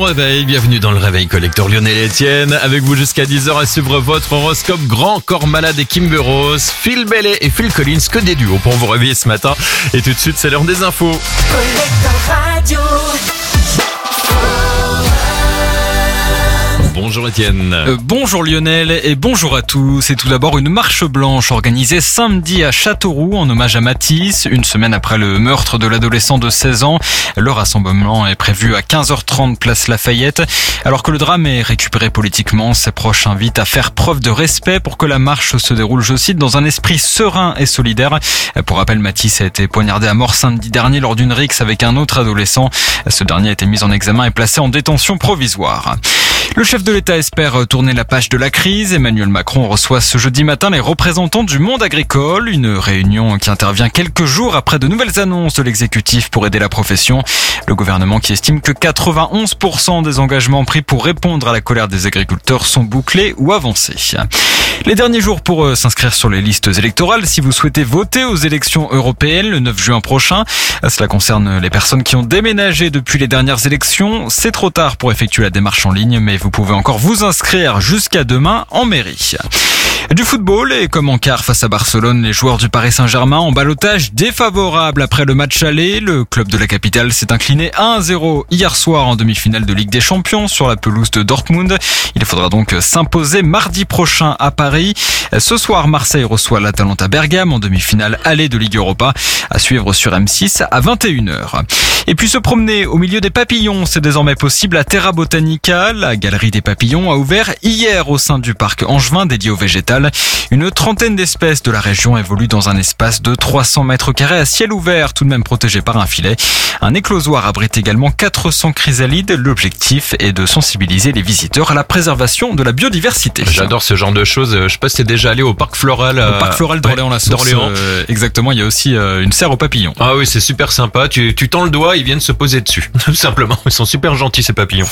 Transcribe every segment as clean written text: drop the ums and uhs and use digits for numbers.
réveil, bienvenue dans le Réveil Collector Lionel et Etienne. Avec vous jusqu'à 10h à suivre votre horoscope Grand Corps Malade et Kimber Rose, Phil Bailey et Phil Collins, que des duos pour vous réveiller ce matin. Et tout de suite, c'est l'heure des infos. Collector Radio. Bonjour Etienne. Bonjour Lionel et bonjour à tous. Et tout d'abord, une marche blanche organisée samedi à Châteauroux en hommage à Mathis, une semaine après le meurtre de l'adolescent de 16 ans. Le rassemblement est prévu à 15h30 place Lafayette. Alors que le drame est récupéré politiquement, ses proches invitent à faire preuve de respect pour que la marche se déroule, je cite, dans un esprit serein et solidaire. Pour rappel, Mathis a été poignardé à mort samedi dernier lors d'une rixe avec un autre adolescent. Ce dernier a été mis en examen et placé en détention provisoire. Le chef de l'État espère tourner la page de la crise. Emmanuel Macron reçoit ce jeudi matin les représentants du monde agricole. Une réunion qui intervient quelques jours après de nouvelles annonces de l'exécutif pour aider la profession. Le gouvernement qui estime que 91% des engagements pris pour répondre à la colère des agriculteurs sont bouclés ou avancés. Les derniers jours pour s'inscrire sur les listes électorales si vous souhaitez voter aux élections européennes le 9 juin prochain. Cela concerne les personnes qui ont déménagé depuis les dernières élections. C'est trop tard pour effectuer la démarche en ligne, mais vous pouvez encore vous inscrire jusqu'à demain en mairie. Du football, et comme en quart face à Barcelone, les joueurs du Paris Saint-Germain en ballottage défavorable après le match aller. Le club de la capitale s'est incliné 1-0 hier soir en demi-finale de Ligue des Champions sur la pelouse de Dortmund. Il faudra donc s'imposer mardi prochain à Paris. Ce soir, Marseille reçoit l'Atalanta Bergame en demi-finale aller de Ligue Europa, à suivre sur M6 à 21h. Et puis se promener au milieu des papillons, c'est désormais possible à Terra Botanica. La galerie des papillons a ouvert hier au sein du parc angevin dédié au végétal. Une trentaine d'espèces de la région évoluent dans un espace de 300 mètres carrés à ciel ouvert, tout de même protégé par un filet. Un éclosoir abrite également 400 chrysalides. L'objectif est de sensibiliser les visiteurs à la préservation de la biodiversité. J'adore ce genre de choses. Je sais pas si t'es déjà allé au parc floral. Au parc floral d'Orléans-la-Source. Exactement, il y a aussi une serre aux papillons. Ah oui, c'est super sympa. Tu tends le doigt, ils viennent se poser dessus. Tout simplement, ils sont super gentils ces papillons.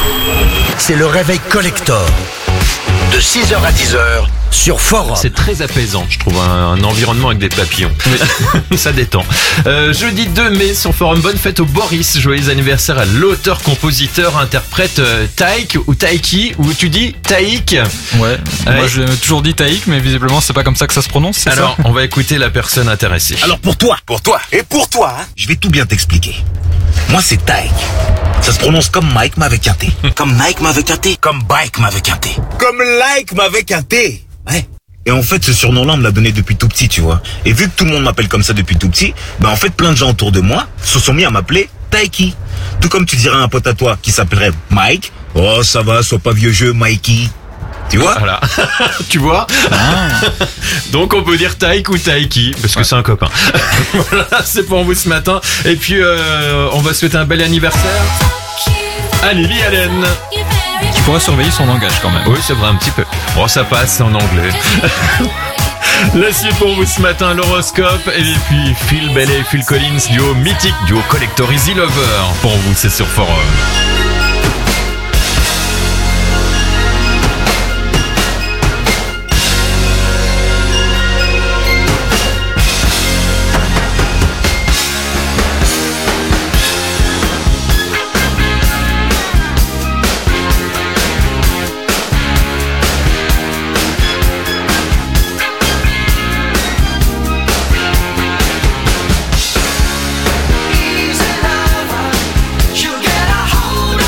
C'est le Réveil Collector. De 6h à 10h sur Forum. C'est très apaisant, je trouve, un environnement avec des papillons. Oui. Ça détend. Jeudi 2 mai sur Forum, bonne fête au Boris. Joyeux anniversaire à l'auteur, compositeur, interprète Taïk ou Taïki, ou tu dis Taïk. Ouais. Moi j'ai toujours dit Taïk, mais visiblement c'est pas comme ça que ça se prononce, c'est Alors, ça on va écouter la personne intéressée. Alors pour toi et pour toi, hein, je vais tout bien t'expliquer. Moi c'est Taïk. Ça se prononce comme Mike mais avec un T. Comme Nike mais avec un T. Comme Bike mais avec un T. Comme Like mais avec un T. Ouais. Et en fait, ce surnom-là, on me l'a donné depuis tout petit, tu vois. Et vu que tout le monde m'appelle comme ça depuis tout petit, ben en fait, plein de gens autour de moi se sont mis à m'appeler Taiki. Tout comme tu dirais à un pote à toi qui s'appellerait Mike. Oh, ça va, sois pas vieux jeu, Mikey. Tu vois? Voilà. Tu vois? Donc on peut dire Taïk ou Taïki, parce que c'est un copain. Voilà, c'est pour vous ce matin. Et puis on va souhaiter un bel anniversaire à Lily Allen. Qui pourrait surveiller son langage quand même. Oui, c'est vrai, un petit peu. Bon, ça passe en anglais. La suite pour vous ce matin, l'horoscope. Et puis Phil Bailey et Phil Collins, duo mythique, duo Collector Easy Lover. Pour vous, c'est sur Forum. Easy lover, you get a hold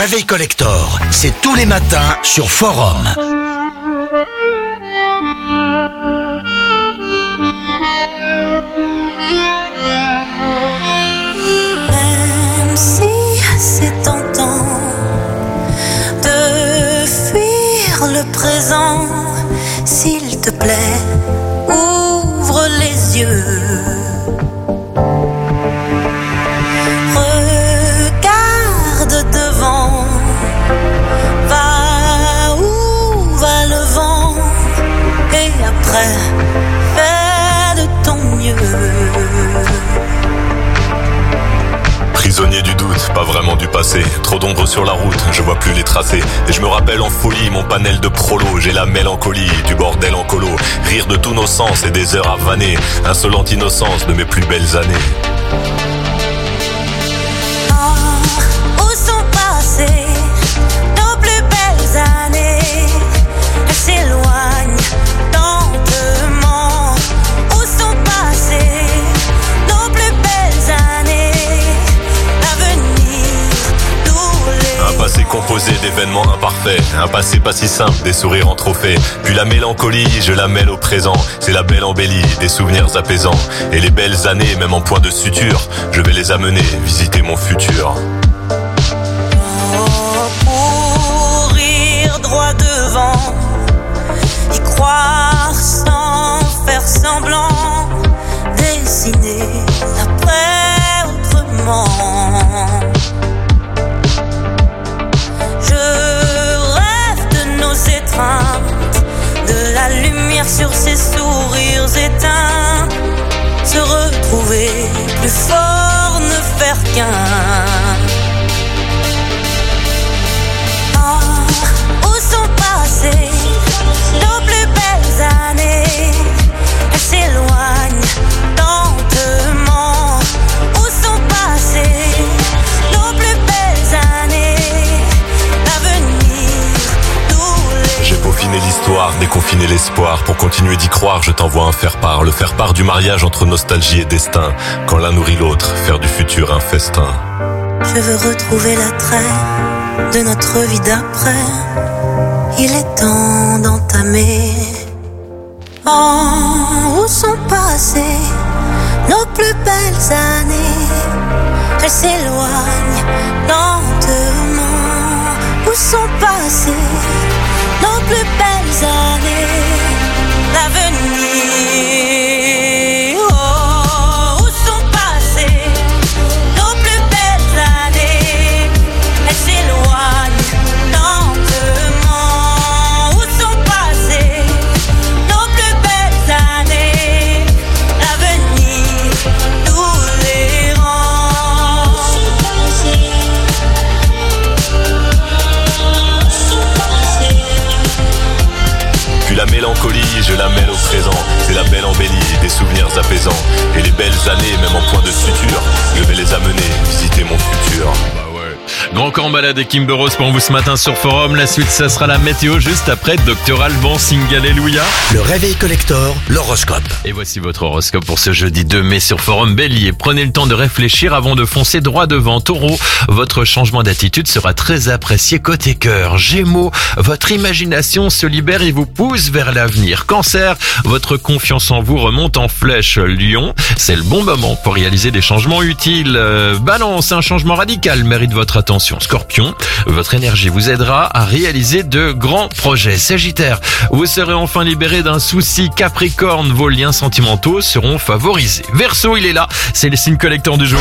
réveil collector, c'est tous les matins sur Forum. Même si c'est tentant de fuir le présent, s'il te plaît, ouvre les yeux. Regarde devant, va où va le vent, et après, fais de ton mieux. Prisonnier du doute, pas vraiment du passé. Trop d'ombre sur la route, je vois plus les tracés. Et je me rappelle en folie mon panel de prolo. J'ai la mélancolie du bordel en colo. Rire de tous nos sens et des heures à vanner. Insolente innocence de mes plus belles années. Où sont passées nos plus belles années? Elles s'éloignent lentement. Où sont passées nos plus belles années? L'avenir nous les... Un passé composé d'événements imparfaits. Un passé pas si simple, des sourires en trophée. Puis la mélancolie, je la mêle au présent. C'est la belle embellie, des souvenirs apaisants. Et les belles années, même en point de suture, je vais les amener visiter mon futur. Courir droit devant, y croire sans faire semblant, dessiner après autrement. Je rêve de nos étreintes, de la lumière sur ces sourires éteints, se retrouver plus fort, ne faire qu'un. Où sont passées nos plus belles années? Elles s'éloignent lentement. Où sont passées nos plus belles années? L'avenir nous les... J'ai peaufiné l'histoire, déconfiné l'espoir. Pour continuer d'y croire, je t'envoie un faire-part. Le faire-part du mariage entre nostalgie et destin. Quand l'un nourrit l'autre, faire du futur un festin. Je veux retrouver l'attrait de notre vie d'après. Il est temps d'entamer. Où sont passées nos plus belles années? Elles s'éloignent lentement. Où sont passées nos plus belles années? L'avenir. Où sont passées nos plus belles années? Elles s'éloignent lentement. Où sont passées nos plus belles années? L'avenir nous les rend. Puis la mélancolie, je la mêle au présent. C'est la belle embellie, des souvenirs apaisants. Et les belles années, même en point de suture, je vais les amener visiter mon futur. Grand Camp Balade et Kimber Rose pour vous ce matin sur Forum. La suite, ça sera la météo juste après Dr Alban, Sing Alléluia. Le réveil collector, l'horoscope. Et voici votre horoscope pour ce jeudi 2 mai sur Forum. Bélier, prenez le temps de réfléchir avant de foncer droit devant. Taureau, votre changement d'attitude sera très apprécié côté cœur. Gémeaux, votre imagination se libère et vous pousse vers l'avenir. Cancer, votre confiance en vous remonte en flèche. Lion, c'est le bon moment pour réaliser des changements utiles. Balance, un changement radical mérite votre attention. Scorpion, votre énergie vous aidera à réaliser de grands projets. Sagittaire, vous serez enfin libéré d'un souci. Capricorne, vos liens sentimentaux seront favorisés. Verseau, il est là, c'est le signe collector du jour.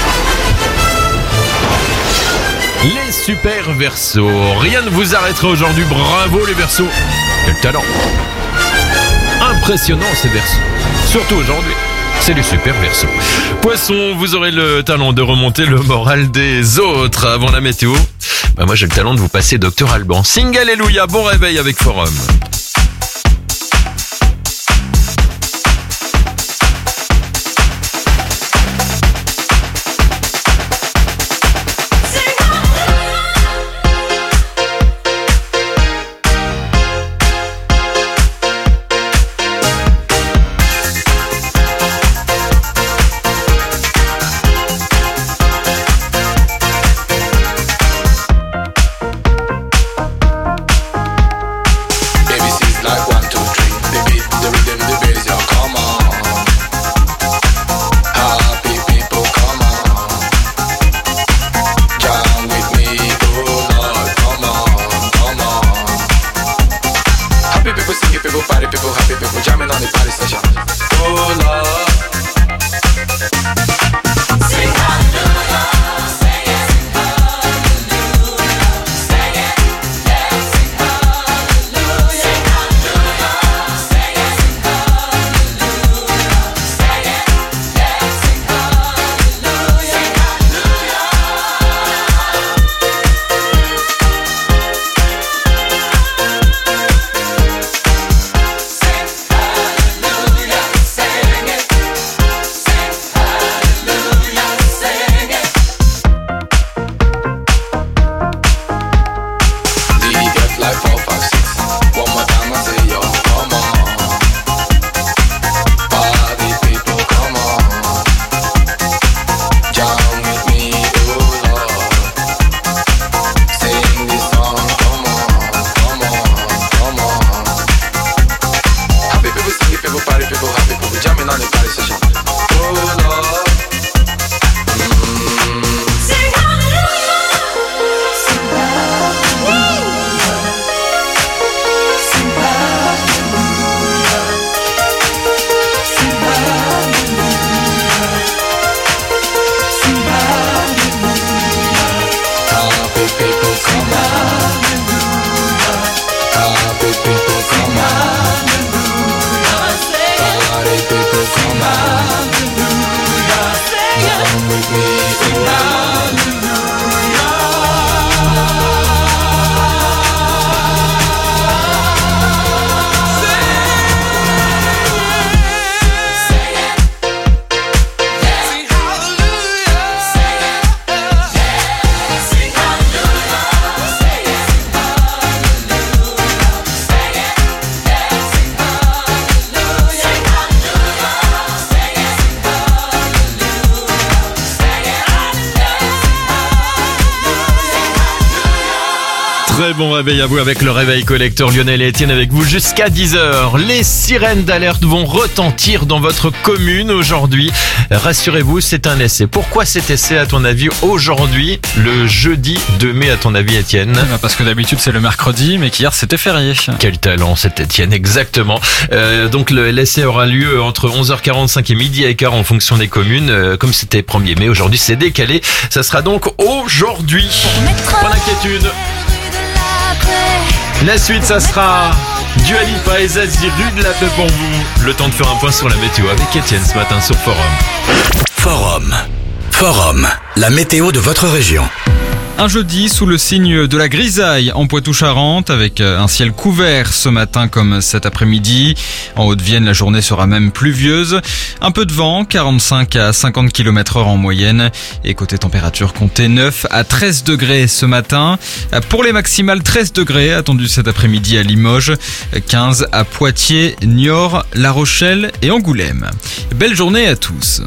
Les super Verseaux, rien ne vous arrêtera aujourd'hui. Bravo les Verseaux, quel talent. Impressionnant ces Verseaux, surtout aujourd'hui. C'est les super Verseaux. Poisson, vous aurez le talent de remonter le moral des autres. Avant la météo, moi j'ai le talent de vous passer Dr Alban. Sing Alléluia, bon réveil avec Forum. Très bon réveil à vous avec le réveil collector. Lionel et Étienne avec vous jusqu'à 10h. Les sirènes d'alerte vont retentir dans votre commune aujourd'hui. Rassurez-vous, c'est un essai. Pourquoi cet essai à ton avis aujourd'hui, le jeudi 2 mai à ton avis Étienne? Parce que d'habitude c'est le mercredi, mais qu'hier c'était férié. Quel talent cet Étienne, exactement. Donc l'essai aura lieu entre 11h45 et midi et quart en fonction des communes. Comme c'était 1er mai, aujourd'hui c'est décalé. Ça sera donc aujourd'hui. Pas d'inquiétude. La suite, ça sera Dua Lipa et Zazie, rue de la Paix pour vous. Le temps de faire un point sur la météo avec Étienne ce matin sur Forum. Forum, la météo de votre région. Un jeudi sous le signe de la grisaille en Poitou-Charentes avec un ciel couvert ce matin comme cet après-midi. En Haute-Vienne, la journée sera même pluvieuse. Un peu de vent, 45 à 50 km/h en moyenne. Et côté température, comptez 9 à 13 degrés ce matin. Pour les maximales, 13 degrés attendus cet après-midi à Limoges, 15 à Poitiers, Niort, La Rochelle et Angoulême. Belle journée à tous.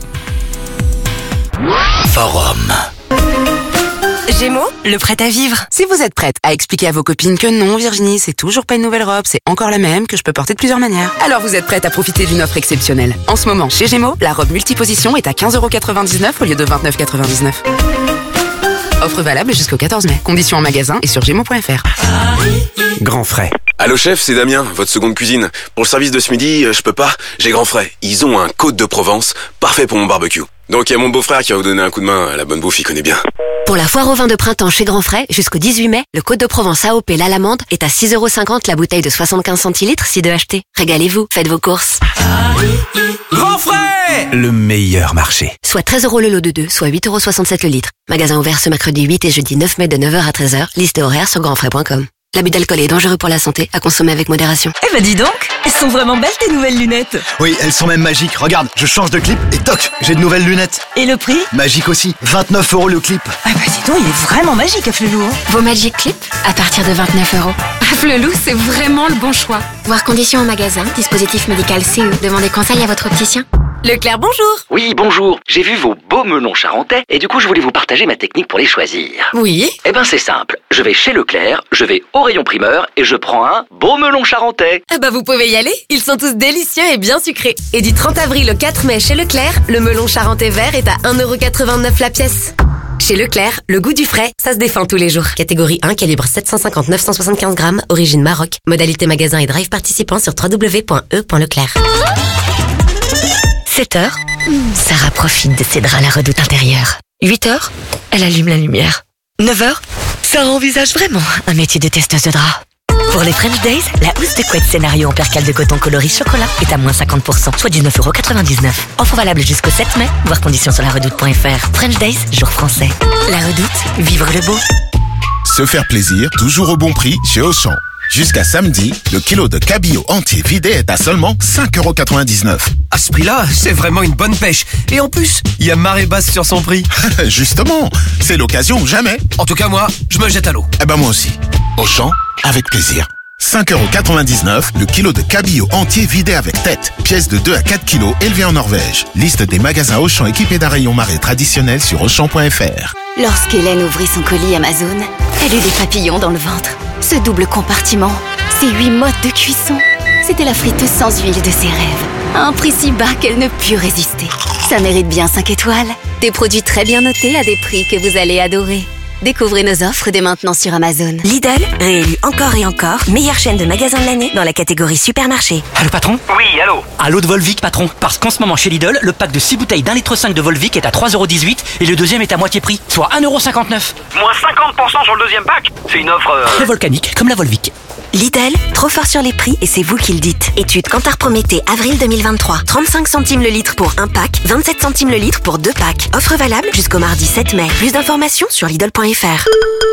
Forum. Gémeaux, le prêt à vivre. Si vous êtes prête à expliquer à vos copines que non, Virginie, c'est toujours pas une nouvelle robe, c'est encore la même, que je peux porter de plusieurs manières. Alors vous êtes prête à profiter d'une offre exceptionnelle. En ce moment, chez Gémeaux, la robe multiposition est à 15,99€ au lieu de 29,99€. Offre valable jusqu'au 14 mai. Conditions en magasin et sur gémeaux.fr. Grand frais. Allô chef, c'est Damien, votre seconde cuisine. Pour le service de ce midi, je peux pas, j'ai grand frais. Ils ont un Côte de Provence, parfait pour mon barbecue. Donc il y a mon beau-frère qui va vous donner un coup de main, la bonne bouffe, il connaît bien. Pour la foire au vin de printemps chez Grand Frais, jusqu'au 18 mai, le Côte de Provence AOP l'Alamande est à 6,50€ la bouteille de 75 centilitres si 2 achetés. Régalez-vous, faites vos courses. Grand frais, le meilleur marché. Soit 13€ le lot de 2, soit 8,67€ le litre. Magasin ouvert ce mercredi 8 et jeudi 9 mai de 9h à 13h. Liste horaire sur grandfrais.com. L'abus d'alcool est dangereux pour la santé, à consommer avec modération. Eh ben dis donc, elles sont vraiment belles tes nouvelles lunettes. Oui, elles sont même magiques. Regarde, je change de clip et toc, j'ai de nouvelles lunettes. Et le prix? Magique aussi, 29€ le clip. Ah bah dis donc, il est vraiment magique à Flelou. Vos Magic Clips à partir de 29€. À Flelou, c'est vraiment le bon choix. Voir conditions en magasin, dispositif médical CE. Demandez conseil à votre opticien. Leclerc, bonjour. Oui, bonjour. J'ai vu vos beaux melons charentais et du coup, je voulais vous partager ma technique pour les choisir. Oui. Eh ben, c'est simple. Je vais chez Leclerc, je vais au rayon primeur et je prends un beau melon charentais. Ah bah vous pouvez y aller. Ils sont tous délicieux et bien sucrés. Et du 30 avril au 4 mai chez Leclerc, le melon charentais vert est à 1,89€ la pièce. Chez Leclerc, le goût du frais, ça se défend tous les jours. Catégorie 1, calibre 750-975 grammes, origine Maroc. Modalité magasin et drive participant sur www.e.leclerc. 7h, Sarah profite de ses draps à la redoute intérieure. 8h, elle allume la lumière. 9h, Sarah envisage vraiment un métier de testeuse de draps. Pour les French Days, la housse de couette scénario en percale de coton coloris chocolat est à moins 50%, soit 19,99€. Offre valable jusqu'au 7 mai, voir conditions sur laredoute.fr. French Days, jour français. La Redoute, vivre le beau. Se faire plaisir, toujours au bon prix chez Auchan. Jusqu'à samedi, le kilo de cabillaud entier vidé est à seulement 5,99€. À ce prix-là, c'est vraiment une bonne pêche. Et en plus, il y a marée basse sur son prix. Justement, c'est l'occasion ou jamais. En tout cas, moi, je me jette à l'eau. Eh ben moi aussi. Auchan, avec plaisir. 5,99€ le kilo de cabillaud entier vidé avec tête. Pièce de 2 à 4 kilos élevée en Norvège. Liste des magasins Auchan équipés d'un rayon marée traditionnel sur Auchan.fr. Lorsqu'Hélène ouvrit son colis Amazon, elle eut des papillons dans le ventre. Ce double compartiment, ces 8 modes de cuisson, c'était la friteuse sans huile de ses rêves. À un prix si bas qu'elle ne put résister. Ça mérite bien 5 étoiles. Des produits très bien notés à des prix que vous allez adorer. Découvrez nos offres dès maintenant sur Amazon. Lidl, réélu encore et encore, meilleure chaîne de magasins de l'année dans la catégorie supermarché. Allô patron? Oui, allô. Allô de Volvic patron, parce qu'en ce moment chez Lidl, le pack de 6 bouteilles d'1,5 litre de Volvic est à 3,18€ et le deuxième est à moitié prix, soit 1,59€. Moins 50% sur le deuxième pack? C'est une offre... Très volcanique, comme la Volvic. Lidl, trop fort sur les prix et c'est vous qui le dites. Étude Kantar Prométhée, avril 2023. 35 centimes le litre pour un pack, 27 centimes le litre pour 2 packs. Offre valable jusqu'au mardi 7 mai. Plus d'informations sur Lidl.fr.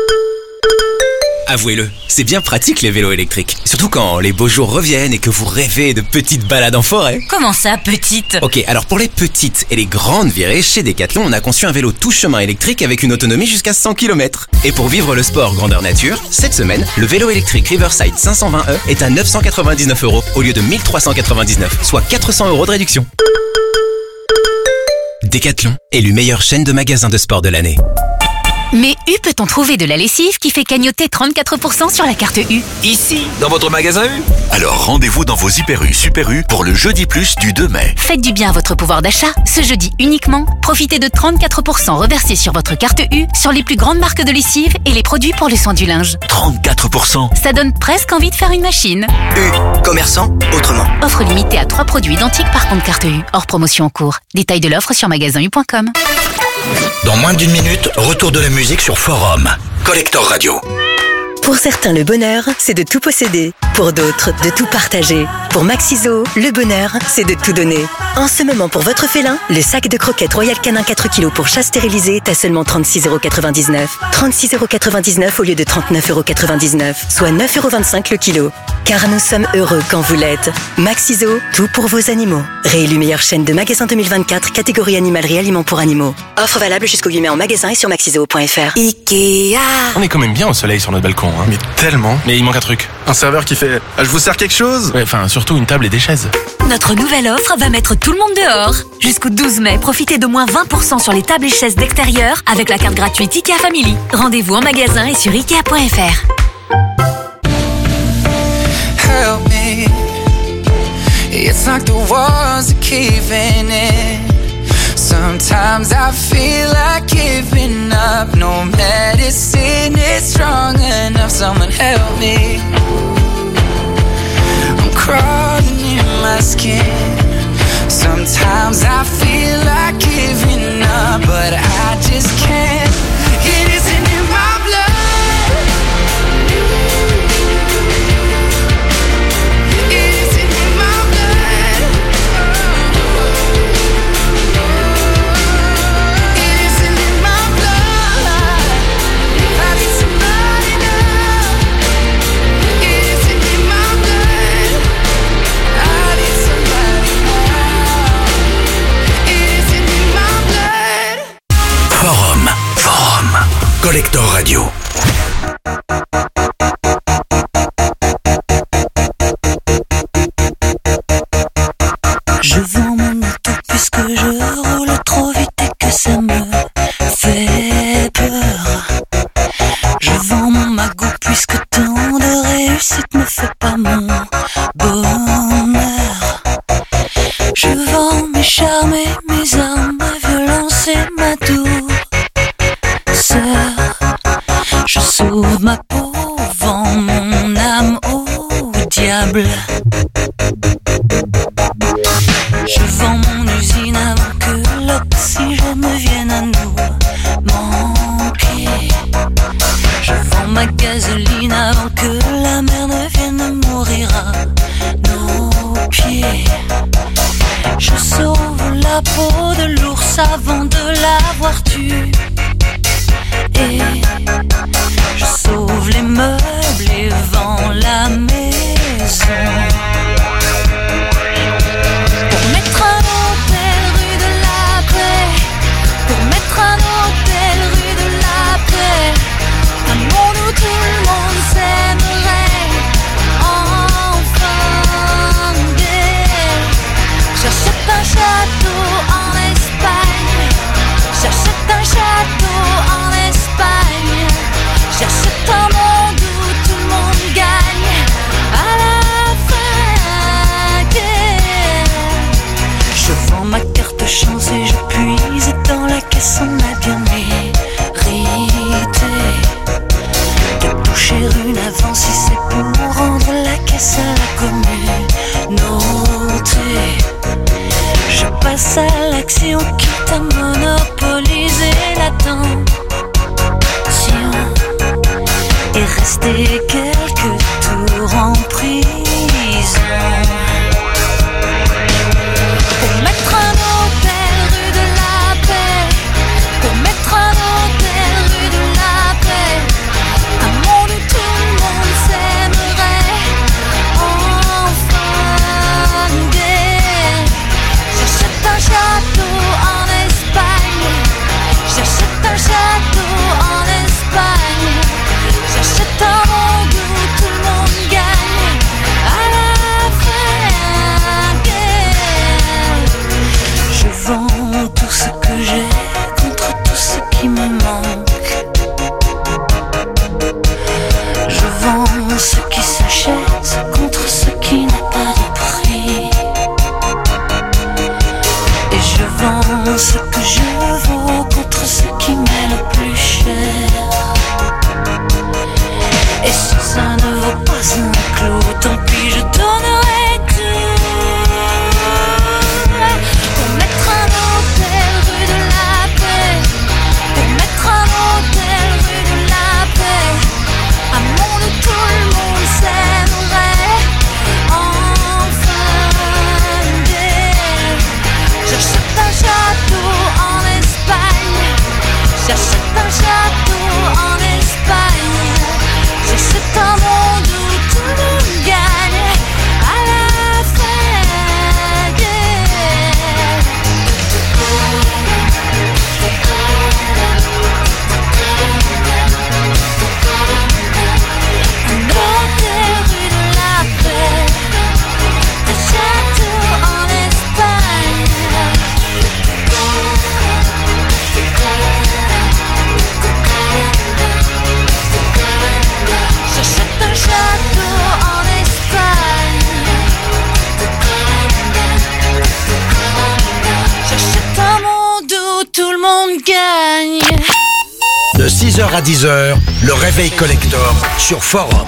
Avouez-le, c'est bien pratique les vélos électriques. Surtout quand les beaux jours reviennent et que vous rêvez de petites balades en forêt. Comment ça, petite? Ok, alors pour les petites et les grandes virées, chez Decathlon, on a conçu un vélo tout chemin électrique avec une autonomie jusqu'à 100 km. Et pour vivre le sport grandeur nature, cette semaine, le vélo électrique Riverside 520e est à 999€ au lieu de 1399, soit 400€ de réduction. Decathlon, élu meilleure chaîne de magasins de sport de l'année. Mais où peut-on trouver de la lessive qui fait cagnotter 34% sur la carte U? Ici, dans votre magasin U. Alors rendez-vous dans vos Hyper U, Super U pour le Jeudi Plus du 2 mai. Faites du bien à votre pouvoir d'achat. Ce jeudi uniquement, profitez de 34% reversés sur votre carte U sur les plus grandes marques de lessive et les produits pour le soin du linge. 34%. Ça donne presque envie de faire une machine. U, commerçant autrement. Offre limitée à 3 produits identiques par compte carte U. Hors promotion en cours. Détails de l'offre sur magasinu.com. Dans moins d'une minute, retour de la musique sur Forum. Collector Radio. Pour certains, le bonheur, c'est de tout posséder. Pour d'autres, de tout partager. Pour Maxiso, le bonheur, c'est de tout donner. En ce moment, pour votre félin, le sac de croquettes Royal Canin 4 kg pour chat stérilisé est à seulement 36,99 €. 36,99 € au lieu de 39,99 €, soit 9,25 € le kilo. Car nous sommes heureux quand vous l'êtes. Maxiso, tout pour vos animaux. Réélu meilleure chaîne de magasins 2024, catégorie animalerie aliments pour animaux. Offre valable jusqu'au 8 mai en magasin et sur maxiso.fr. Ikea. On est quand même bien au soleil sur notre balcon, hein. Mais tellement. Mais il manque un truc. Un serveur qui fait « Je vous sers quelque chose ?» Ouais, enfin, surtout une table et des chaises. Notre nouvelle offre va mettre tout le monde dehors. Jusqu'au 12 mai, profitez de moins 20% sur les tables et chaises d'extérieur avec la carte gratuite Ikea Family. Rendez-vous en magasin et sur Ikea.fr. Help me. It's like the walls are caving in. Sometimes I feel like giving up. No medicine is strong enough. Someone help me. I'm crawling in my skin. Sometimes I feel like giving up, but I just can't. It isn't in my blood. Forum. Collector Radio. Je vends mon auto puisque je roule trop vite et que ça me fait peur. Je vends mon magot puisque tant de réussite ne fait pas mon bonheur. Je vends mes charmes et mes armes, ma violence et ma douceur. Je sauve ma peau, vends mon âme au diable. Je vends mon usine avant que l'oxygène ne vienne à nous manquer. Je vends ma gasoline avant que la mer ne vienne mourir à nos pieds. Je sauve la peau de l'ours avant de l'avoir tué. Et je sauve les meubles et vends la maison. 6h à 10h, le réveil collector sur Forum.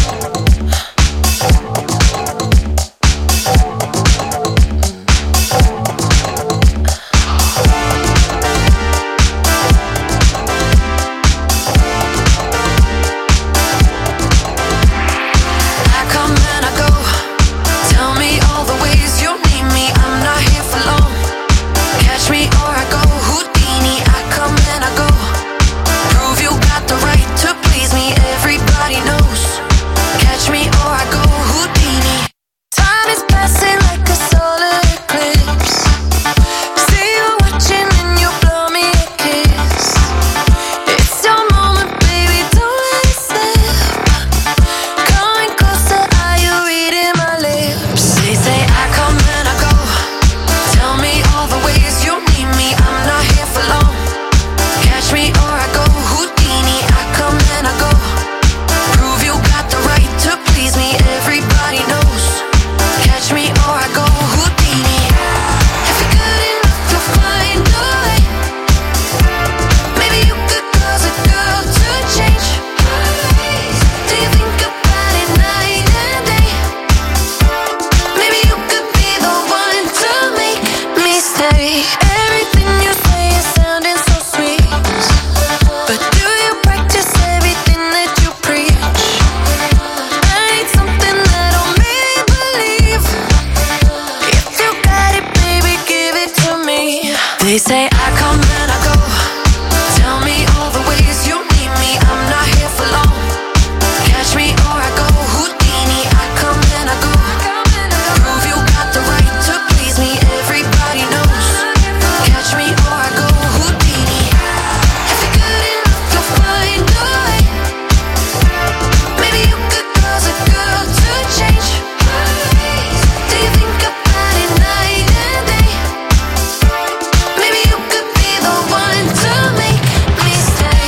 They say I come and I go. Tell me all the ways you need me. I'm not here for long. Catch me or I go Houdini. I come and I go. Prove you got the right to please me. Everybody knows. Catch me or I go Houdini. If you're good enough, you'll find a way. Maybe you could cause a girl to change. Do you think about it night and day? Maybe you could be the one to make me stay.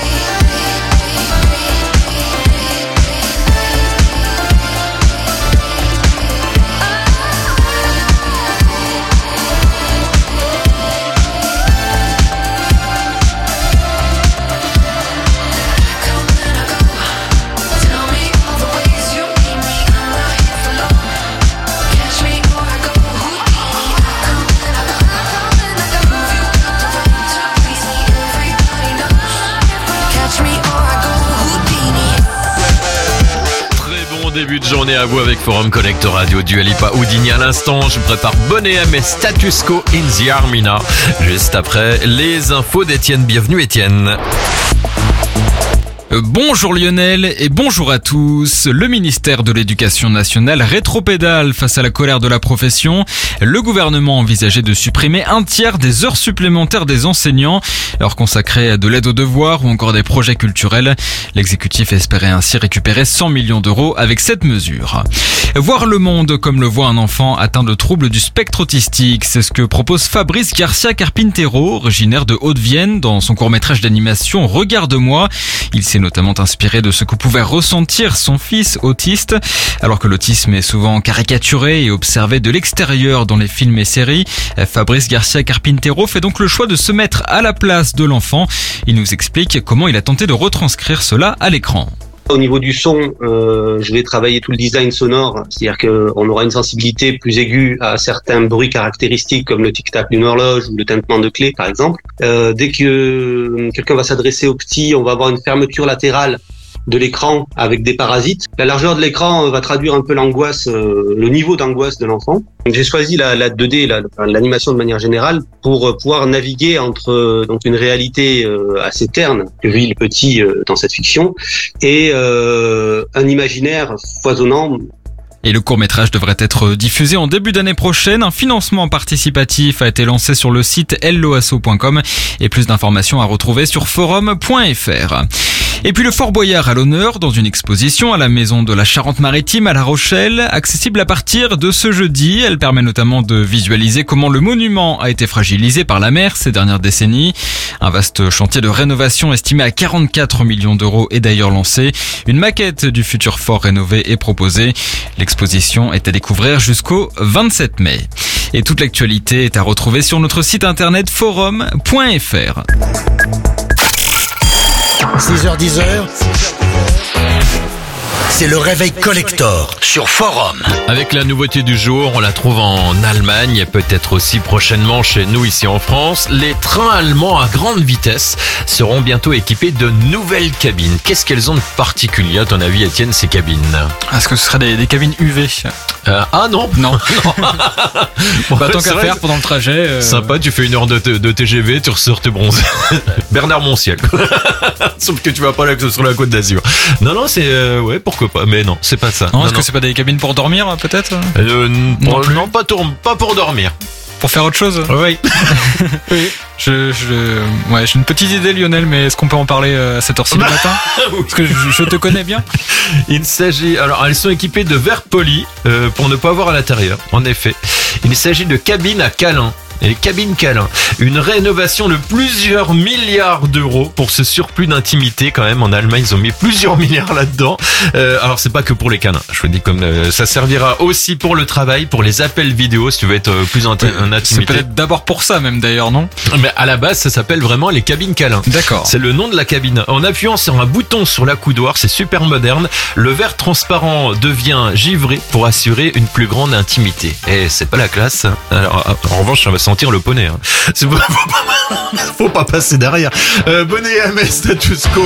Tell me all the ways you need me. I'm not here for long. Catch me or I go Houdini. I come and I go. Prove you got the right to please me. Everybody knows. Catch me or I go Houdini. Très bon début de journée à vous avec Forum Collector Radio. Dua Lipa, Houdini à l'instant. Je prépare Bonnet M et Status Quo in the Armina. Juste après les infos d'Étienne. Bienvenue Étienne. Bonjour Lionel et bonjour à tous. Le ministère de l'Éducation nationale rétropédale face à la colère de la profession. Le gouvernement envisageait de supprimer un tiers des heures supplémentaires des enseignants, leur consacrer à de l'aide aux devoirs ou encore des projets culturels. L'exécutif espérait ainsi récupérer 100 millions d'euros avec cette mesure. Voir le monde comme le voit un enfant atteint de troubles du spectre autistique, c'est ce que propose Fabrice Garcia Carpintero, originaire de Haute-Vienne, dans son court-métrage d'animation Regarde-moi. Il s'est notamment inspiré de ce que pouvait ressentir son fils autiste. Alors que l'autisme est souvent caricaturé et observé de l'extérieur dans les films et séries, Fabrice Garcia Carpintero fait donc le choix de se mettre à la place de l'enfant. Il nous explique comment il a tenté de retranscrire cela à l'écran. Au niveau du son, je vais travailler tout le design sonore, c'est-à-dire qu'on aura une sensibilité plus aiguë à certains bruits caractéristiques comme le tic-tac d'une horloge ou le tintement de clé par exemple. Dès que quelqu'un va s'adresser au petit, on va avoir une fermeture latérale de l'écran avec des parasites. La largeur de l'écran va traduire un peu l'angoisse, le niveau d'angoisse de l'enfant. Donc, j'ai choisi la 2D, l'animation de manière générale, pour pouvoir naviguer entre donc une réalité assez terne que vit le petit dans cette fiction et un imaginaire foisonnant. Et le court-métrage devrait être diffusé en début d'année prochaine. Un financement participatif a été lancé sur le site helloasso.com et plus d'informations à retrouver sur forum.fr. Et puis le Fort Boyard à l'honneur dans une exposition à la Maison de la Charente-Maritime à La Rochelle, accessible à partir de ce jeudi. Elle permet notamment de visualiser comment le monument a été fragilisé par la mer ces dernières décennies. Un vaste chantier de rénovation estimé à 44 millions d'euros est d'ailleurs lancé. Une maquette du futur fort rénové est proposée. L'exposition est à découvrir jusqu'au 27 mai. Et toute l'actualité est à retrouver sur notre site internet forum.fr. 6h-10h, c'est le réveil collector sur Forum. Avec la nouveauté du jour, on la trouve en Allemagne et peut-être aussi prochainement chez nous ici en France. Les trains allemands à grande vitesse seront bientôt équipés de nouvelles cabines. Qu'est-ce qu'elles ont de particulier à ton avis, Étienne, ces cabines? Est-ce que ce seraient des cabines UV? Ah non. Non. Bon, tant qu'à faire pendant le trajet. Sympa, tu fais une heure de TGV, tu ressors tes bronzés. Bernard Montiel. Sauf que tu vas pas là sur la Côte d'Azur. Non, c'est ouais, pourquoi pas, mais non, c'est pas ça. Non, est-ce que c'est pas des cabines pour dormir peut-être? Non, pas pour dormir. Pour faire autre chose? Oui. Oui. J'ai une petite idée, Lionel, mais est-ce qu'on peut en parler à cette heure-ci du matin? Parce que je te connais bien. Il s'agit, alors elles sont équipées de verre poli pour ne pas voir à l'intérieur. En effet, il s'agit de cabines à câlin. Et cabines câlin, une rénovation de plusieurs milliards d'euros pour ce surplus d'intimité quand même. En Allemagne, ils ont mis plusieurs milliards là-dedans. Alors c'est pas que pour les câlins, je vous dis comme ça servira aussi pour le travail, pour les appels vidéo si tu veux être plus en intimité. C'est peut-être d'abord pour ça même d'ailleurs, non? Mais à la base, ça s'appelle vraiment les cabines câlin. D'accord. C'est le nom de la cabine. En appuyant sur un bouton sur l'accoudoir, c'est super moderne. Le verre transparent devient givré pour assurer une plus grande intimité. Et c'est pas la classe. Alors en revanche, ça va sentir le poney. Faut pas passer derrière. Bonnet et Amel status quo.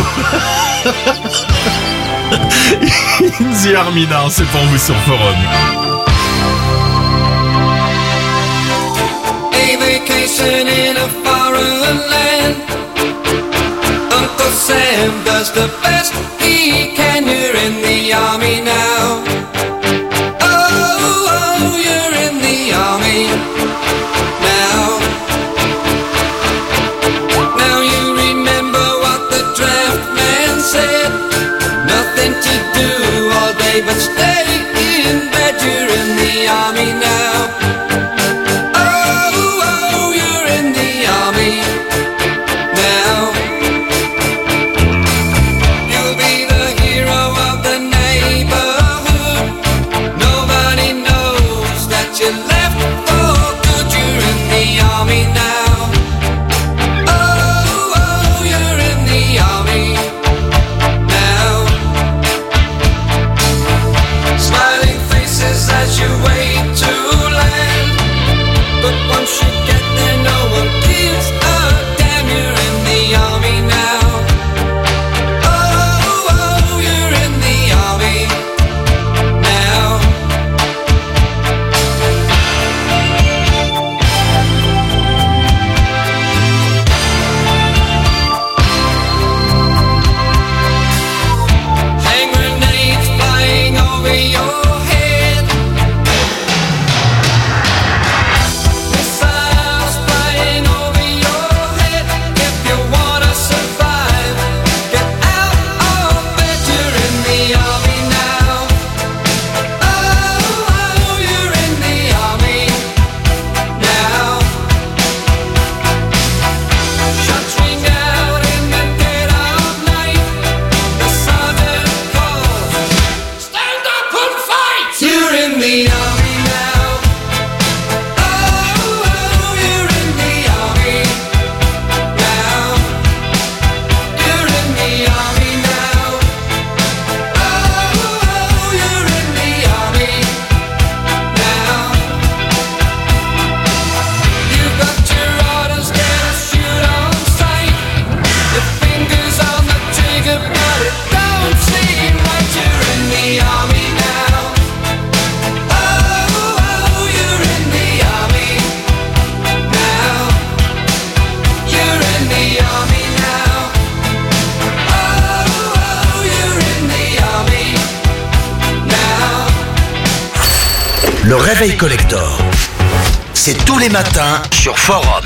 Inzi Armina, c'est pour vous sur Forum. A vacation in a foreign land. Uncle Sam does the best he can. You're in the army now. Oh, you're in the army. Now you remember what the draft man said. Nothing to do all day but stay in bed. You're in the army now. Oh, you're in the army now. You'll be the hero of the neighborhood. Nobody knows that you left for good. You're in the army now. As you wait to land, but once you get there, no one gives a damn. You're in the army now. Oh, you're in the army now. Hand grenades flying over your Le réveil collector, c'est tous les matins sur Forum.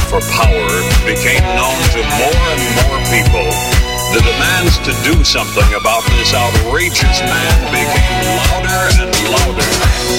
for power became known to more and more people, the demands to do something about this outrageous man became louder and louder.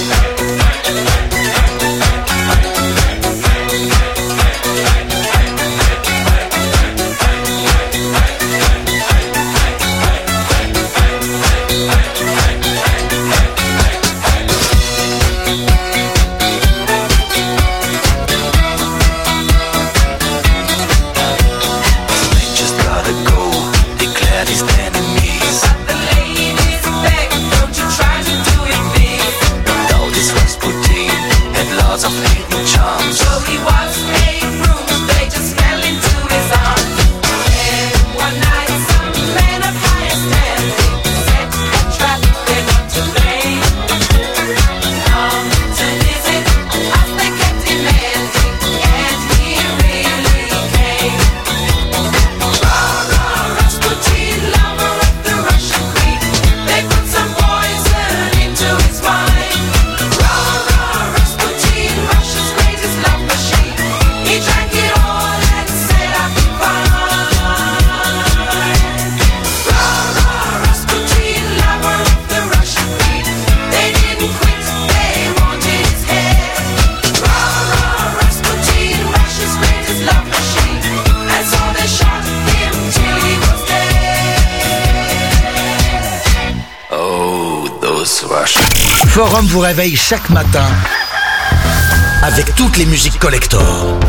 Forum vous réveille chaque matin avec toutes les musiques collector.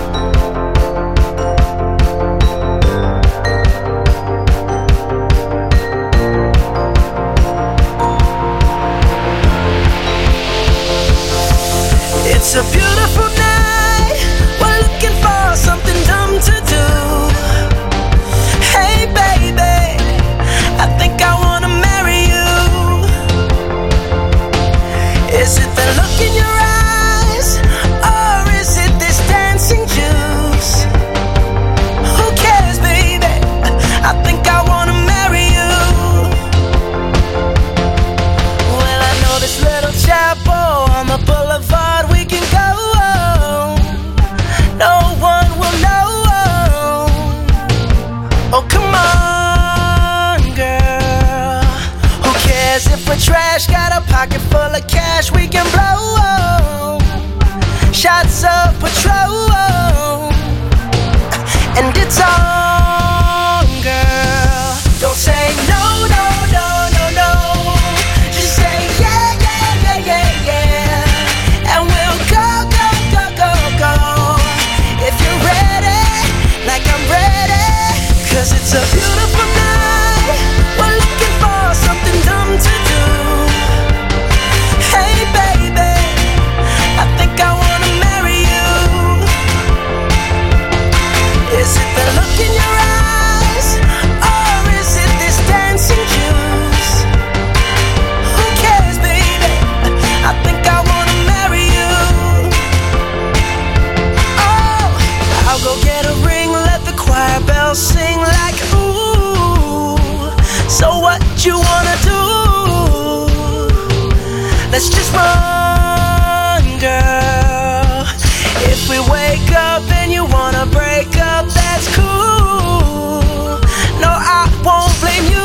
It's a beautiful night. We're looking for something dumb to do. Hey baby, I think I wanna marry you. Is it the look in your eyes, or is it this dancing juice? Who cares, baby? I think I wanna marry you. Well, I know this little chapel on the boulevard we can go. No one will know. Oh, come on, girl. Who cares if we're trash? Got a pocket full of cash we can blow. Shots of Patrol, and it's on, girl. Don't say no, no, no, no, no. Just say yeah, yeah, yeah, yeah, yeah. And we'll go, go, go, go, go. If you're ready, like I'm ready. 'Cause it's a beautiful night. We're looking for something dumb to do. Hey baby, I think I wanna marry you. Is it the look in your eyes, or is it this dancing juice? Who cares, baby? I think I wanna marry you. Oh, I'll go get a ring, let the choir bells sing like ooh. So what you wanna do? Let's just run, girl. If we wake up and you wanna break up, that's cool. No, I won't blame you.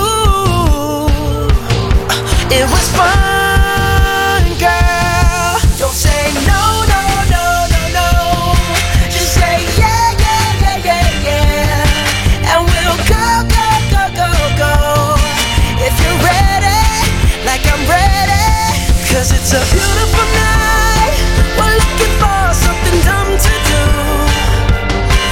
It was fun, girl. Don't say no, no, no, no, no. Just say yeah, yeah, yeah, yeah, yeah. And we'll go, go, go, go, go. If you're ready, like I'm ready. 'Cause it's a beautiful night. We're looking for something dumb to do.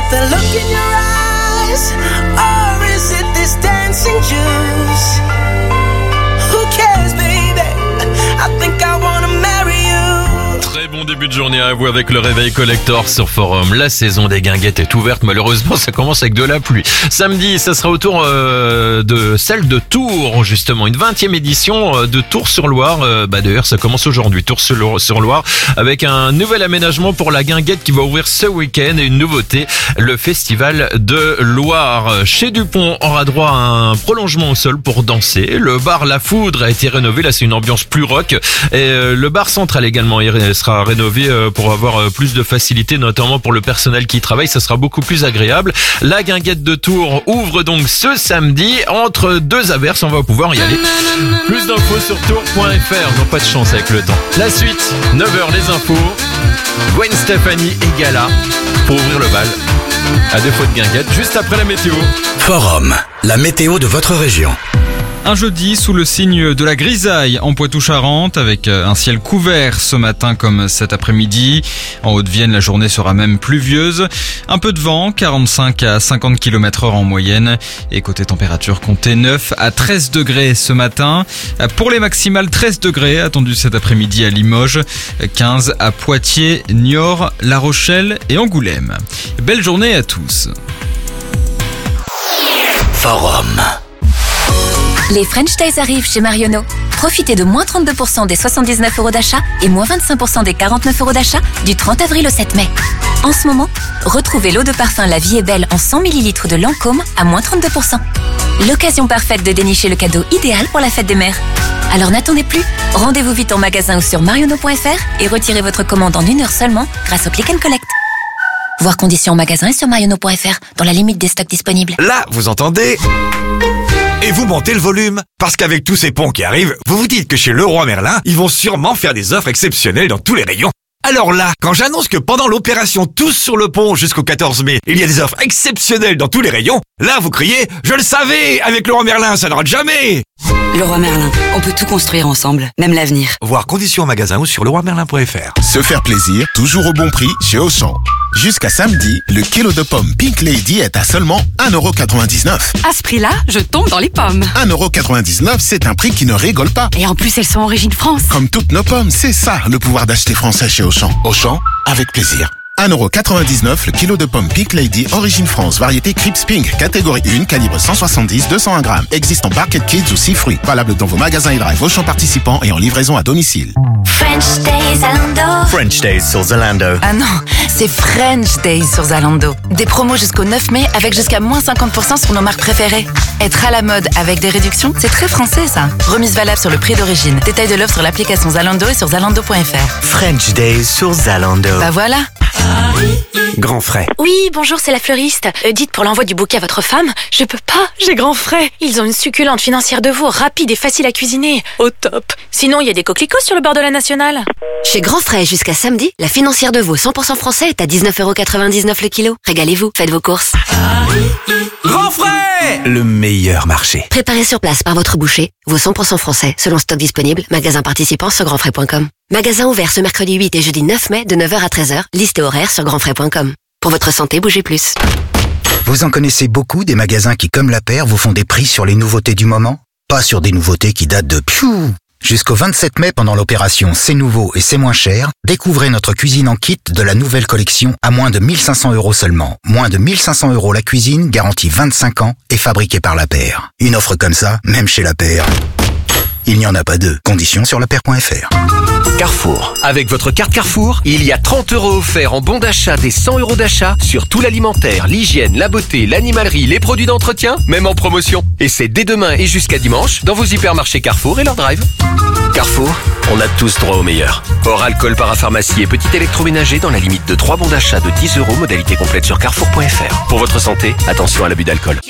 the look in your eyes, or is it this dancing juice? Who cares, baby? I think I wanna marry you. Très bon début de journée à vous avec le réveil collector sur Forum. La saison des guinguettes est ouverte. Malheureusement, ça commence avec de la pluie. Samedi, ça sera au tour de celle de Tours, justement. Une 20e édition de Tours-sur-Loire. D'ailleurs, ça commence aujourd'hui. Tours-sur-Loire avec un nouvel aménagement pour la guinguette qui va ouvrir ce week-end et une nouveauté, le festival de Loire. Chez Dupont, on aura droit à un prolongement au sol pour danser. Le bar La Foudre a été rénové. Là, c'est une ambiance plus rock. Et le bar central également sera rénové pour avoir plus de facilité, notamment pour le personnel qui y travaille. Ça sera beaucoup plus agréable. La guinguette de Tours ouvre donc ce samedi entre deux averses. On va pouvoir y aller. Plus d'infos sur tours.fr. Non, pas de chance avec le temps. La suite, 9h les infos. Gwen Stefani et Gala pour ouvrir le bal. À défaut de guinguette, juste après la météo. Forum, la météo de votre région. Un jeudi sous le signe de la grisaille en Poitou-Charentes avec un ciel couvert ce matin comme cet après-midi. En Haute-Vienne, la journée sera même pluvieuse. Un peu de vent, 45 à 50 km/h en moyenne. Et côté température, comptez 9 à 13 degrés ce matin. Pour les maximales, 13 degrés attendus cet après-midi à Limoges, 15 à Poitiers, Niort, La Rochelle et Angoulême. Belle journée à tous. Forum. Les French Days arrivent chez Marionneau. Profitez de moins 32% des 79 € d'achat et moins 25% des 49 € d'achat du 30 avril au 7 mai. En ce moment, retrouvez l'eau de parfum La Vie est belle en 100 ml de Lancôme à moins 32%. L'occasion parfaite de dénicher le cadeau idéal pour la fête des mères. Alors n'attendez plus, rendez-vous vite en magasin ou sur marionneau.fr et retirez votre commande en 1 heure seulement grâce au Click and Collect. Voir conditions en magasin et sur marionneau.fr dans la limite des stocks disponibles. Là, vous entendez ? Et vous montez le volume. Parce qu'avec tous ces ponts qui arrivent, vous vous dites que chez Leroy Merlin, ils vont sûrement faire des offres exceptionnelles dans tous les rayons. Alors là, quand j'annonce que pendant l'opération Tous sur le pont jusqu'au 14 mai, il y a des offres exceptionnelles dans tous les rayons, là vous criez « Je le savais, avec Leroy Merlin, ça ne rate jamais !» Leroy Merlin, on peut tout construire ensemble, même l'avenir. Voir conditions en magasin ou sur leroymerlin.fr. Se faire plaisir, toujours au bon prix chez Auchan. Jusqu'à samedi, le kilo de pommes Pink Lady est à seulement 1,99 €. À ce prix-là, je tombe dans les pommes. 1,99 €, c'est un prix qui ne rigole pas. Et en plus, elles sont origine France. Comme toutes nos pommes, c'est ça le pouvoir d'acheter français chez Auchan. Auchan, avec plaisir. 1,99 € le kilo de pommes Pink Lady, origine France, variété Crips Pink, catégorie 1, calibre 170, 201 grammes. Existe en Barquette Kids ou 6 fruits. Valable dans vos magasins et drive Auchan participants et en livraison à domicile. French Days Zalando. French Days sur Zalando. Ah non, c'est French Days sur Zalando. Des promos jusqu'au 9 mai avec jusqu'à moins 50% sur nos marques préférées. Être à la mode avec des réductions, c'est très français ça. Remise valable sur le prix d'origine. Détail de l'offre sur l'application Zalando et sur zalando.fr. French Days sur Zalando. Bah voilà. Grand frais. Oui, bonjour, c'est la fleuriste. Dites pour l'envoi du bouquet à votre femme, je peux pas, j'ai grand frais. Ils ont une succulente financière de veau, rapide et facile à cuisiner. Au top. Sinon, il y a des coquelicots sur le bord de la nationale. Chez Grand Frais, jusqu'à samedi, la financière de veau 100% français est à 19,99 € le kilo. Régalez-vous, faites vos courses. Grand frais ! Le meilleur marché. Préparé sur place par votre boucher, veau 100% français, selon stock disponible, magasin participant sur grandfrais.com. Magasin ouvert ce mercredi 8 et jeudi 9 mai de 9h à 13h, liste et horaire sur grandfrais.com. Pour votre santé, bougez plus. Vous en connaissez beaucoup des magasins qui, comme la paire, vous font des prix sur les nouveautés du moment? Pas sur des nouveautés qui datent de piou. Jusqu'au 27 mai, pendant l'opération C'est nouveau et c'est moins cher, découvrez notre cuisine en kit de la nouvelle collection à moins de 1500 € seulement. Moins de 1500 € la cuisine, garantie 25 ans et fabriquée par la paire. Une offre comme ça, même chez la paire, il n'y en a pas deux. Conditions sur lapaire.fr. Carrefour. Avec votre carte Carrefour, il y a 30 € offerts en bon d'achat des 100 € d'achat sur tout l'alimentaire, l'hygiène, la beauté, l'animalerie, les produits d'entretien, même en promotion. Et c'est dès demain et jusqu'à dimanche dans vos hypermarchés Carrefour et leur drive. Carrefour, on a tous droit au meilleur. Hors alcool, parapharmacie et petit électroménager dans la limite de 3 bons d'achat de 10 €, modalité complète sur carrefour.fr. Pour votre santé, attention à l'abus d'alcool.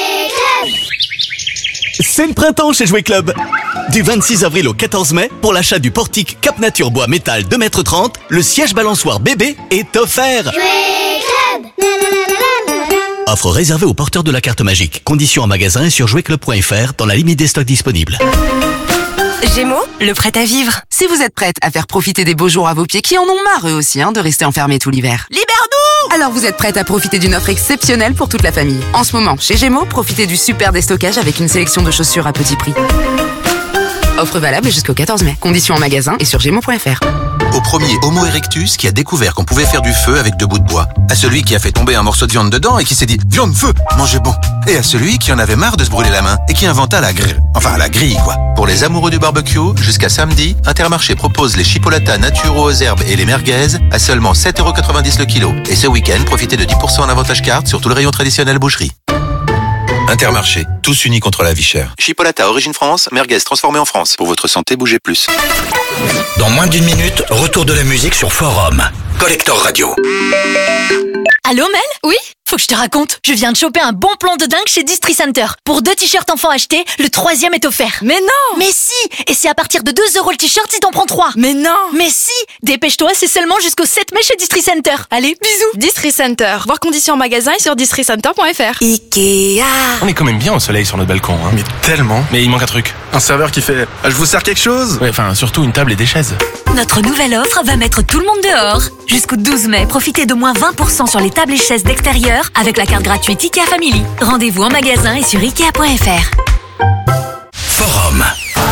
C'est le printemps chez Jouet Club. Du 26 avril au 14 mai, pour l'achat du portique Cap Nature Bois Métal 2,30 m, le siège balançoire bébé est offert. Jouet Club. Offre réservée aux porteurs de la carte magique. Conditions en magasin et sur jouetclub.fr dans la limite des stocks disponibles. Gémeaux, le prêt à vivre. Si vous êtes prête à faire profiter des beaux jours à vos pieds qui en ont marre eux aussi de rester enfermés tout l'hiver. Libère-nous! Alors vous êtes prête à profiter d'une offre exceptionnelle pour toute la famille. En ce moment, chez Gémeaux, profitez du super déstockage avec une sélection de chaussures à petit prix. Offre valable jusqu'au 14 mai. Conditions en magasin et sur gémeaux.fr. Au premier Homo erectus qui a découvert qu'on pouvait faire du feu avec 2 bouts de bois. À celui qui a fait tomber un morceau de viande dedans et qui s'est dit « Viande, feu, mangez bon !» Et à celui qui en avait marre de se brûler la main et qui inventa la grille. Enfin, la grille, quoi. Pour les amoureux du barbecue, jusqu'à samedi, Intermarché propose les chipolatas naturaux aux herbes et les merguez à seulement 7,90€ le kilo. Et ce week-end, profitez de 10% en avantage carte sur tout le rayon traditionnel boucherie. Intermarché, tous unis contre la vie chère. Chipolata origine France, merguez transformée en France. Pour votre santé, bougez plus. Dans moins d'une minute, retour de la musique sur Forum. Collector Radio. Allô Mel ? Oui ? Faut que je te raconte. Je viens de choper un bon plan de dingue chez Distri Center. Pour 2 t-shirts enfants achetés, le 3e est offert. Mais non ! Mais si ! Et c'est à partir de 2€ le t-shirt si t'en prends 3. Mais non ! Mais si ! Dépêche-toi, c'est seulement jusqu'au 7 mai chez Distri Center. Allez, bisous. Distri Center. Voir conditions en magasin et sur districenter.fr. Ikea. On est quand même bien au soleil sur notre balcon, hein. Mais tellement. Mais il manque un truc. Un serveur qui fait « Je vous sers quelque chose ?» Ouais, enfin, surtout une table et des chaises. Notre nouvelle offre va mettre tout le monde dehors. Jusqu'au 12 mai, profitez de moins 20% sur les tables et chaises d'extérieur avec la carte gratuite Ikea Family. Rendez-vous en magasin et sur Ikea.fr. Forum.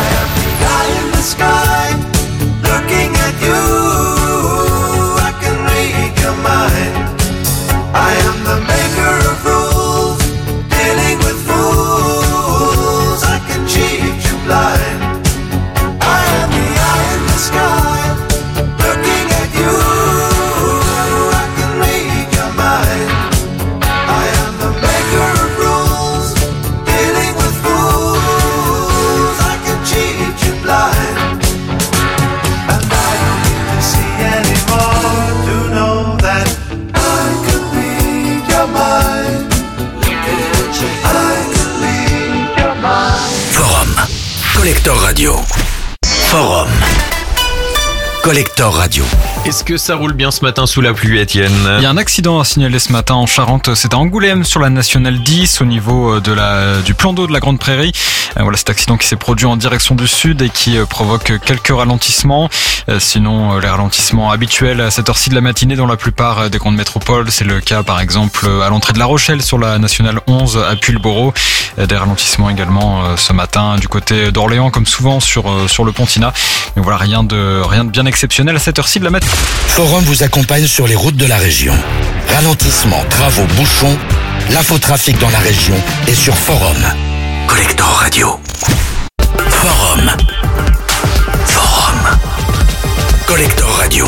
Collector Radio. Forum. Collector Radio. Est-ce que ça roule bien ce matin sous la pluie, Étienne ? Il y a un accident à signaler ce matin en Charente. C'est à Angoulême sur la nationale 10 au niveau du plan d'eau de la Grande Prairie. Voilà, cet accident qui s'est produit en direction du sud et qui provoque quelques ralentissements. Sinon, les ralentissements habituels à cette heure-ci de la matinée dans la plupart des grandes métropoles. C'est le cas par exemple à l'entrée de La Rochelle sur la nationale 11 à Puylleborough. Des ralentissements également ce matin du côté d'Orléans comme souvent sur le Pontina. Mais voilà, rien de bien exceptionnel à cette heure-ci de la matinée. Forum vous accompagne sur les routes de la région. Ralentissements, travaux, bouchons, l'infotrafic dans la région est sur Forum. Collector Radio. Forum. Forum. Collector Radio.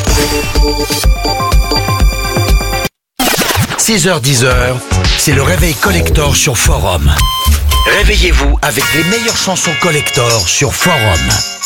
6h-10h, c'est le réveil Collector sur Forum. Réveillez-vous avec les meilleures chansons Collector sur Forum.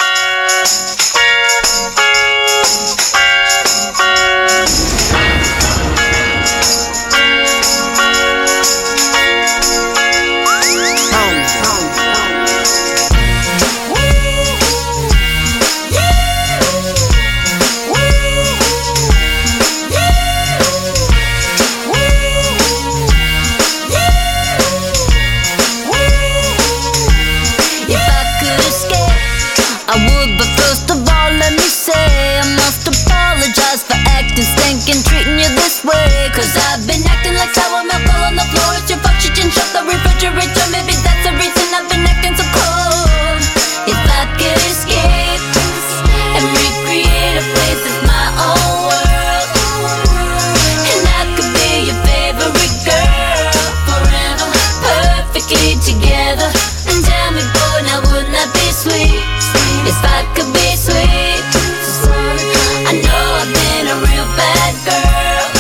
Cause I've been acting like sour milk all on the floor. It's your fault you didn't shut the refrigerator. Maybe that's the reason I've been acting so cold. If I could escape and recreate a place that's my own world, and I could be your favorite girl forever, perfectly together. And tell me, boy, now wouldn't that be sweet? If I could be sweet, I know I've been a real bad girl.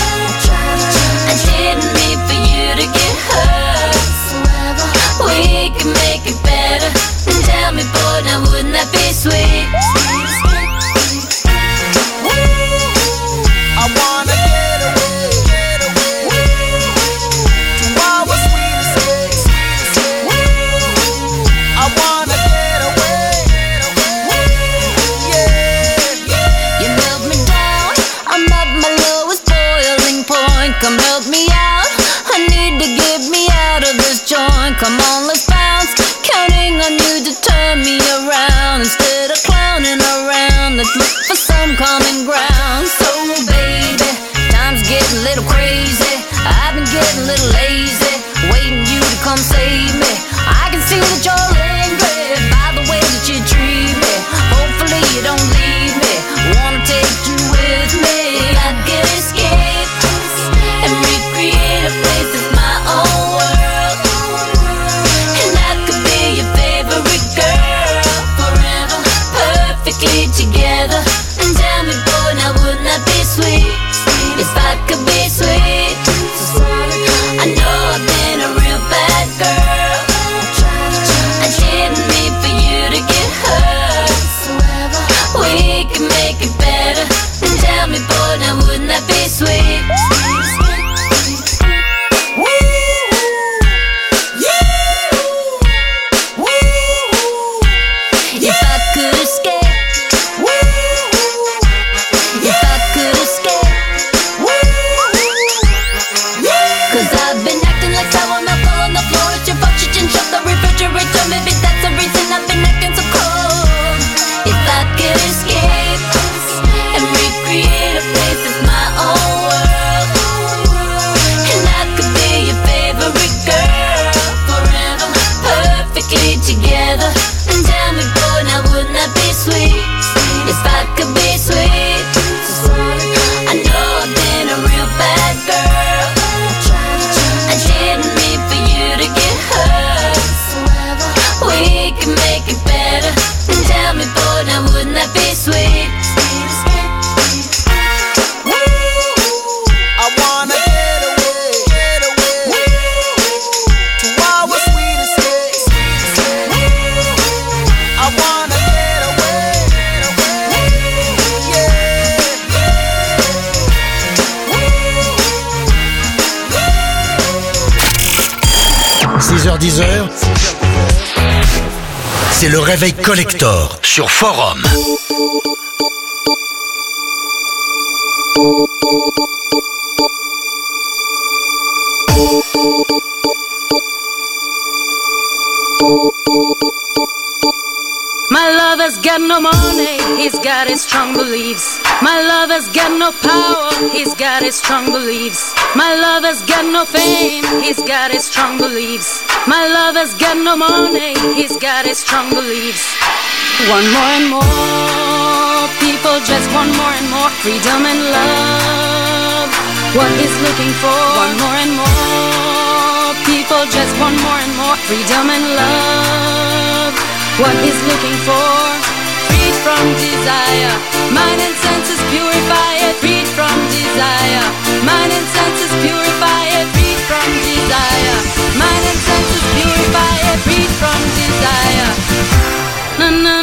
We can make it better. And tell me, boy, now wouldn't that be sweet? I wanna get away to our sweet escape. I wanna get away C'est le réveil collector sur Forum. My lover's got no money, he's got his strong beliefs. My lover's got no power, he's got his strong beliefs. My lover's got no fame, he's got his strong beliefs. My lover's got no money, he's got his strong beliefs. One more and more, people just want more and more freedom and love. What he's looking for, one more and more, people just want more and more freedom and love. What he's looking for, freed from desire, mind and senses purify it, freed from desire, mind and senses purify it, freed from desire, mind and senses purify it, freed from desire. Na na.